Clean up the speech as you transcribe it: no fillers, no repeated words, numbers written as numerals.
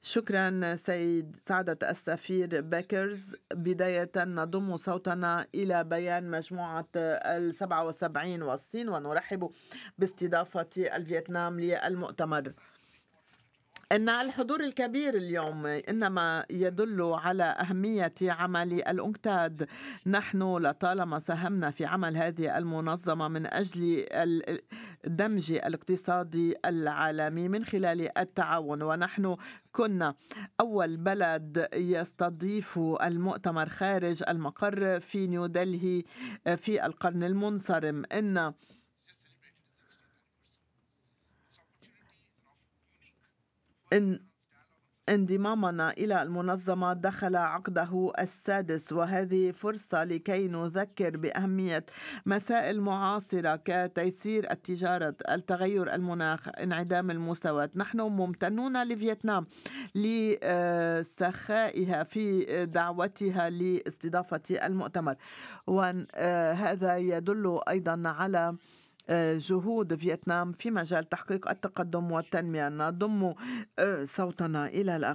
شكرا سيد سعادة السفير بيكرز. بداية نضم صوتنا إلى بيان مجموعة 77 والصين، ونرحب باستضافة الفيتنام للمؤتمر. إن الحضور الكبير اليوم إنما يدل على أهمية عمل الأنكتاد. نحن لطالما ساهمنا في عمل هذه المنظمة من أجل الدمج الاقتصادي العالمي من خلال التعاون، ونحن كنا أول بلد يستضيف المؤتمر خارج المقر في نيودلهي في القرن المنصرم. إن انضمامنا إلى المنظمة دخل عقده السادس، وهذه فرصة لكي نذكر بأهمية مسائل معاصرة كتيسير التجارة، التغير المناخ، انعدام المساواة. نحن ممتنون لفيتنام لسخائها في دعوتها لاستضافة المؤتمر، وهذا يدل أيضا على جهود فيتنام في مجال تحقيق التقدم والتنمية. نضم صوتنا إلى الأخ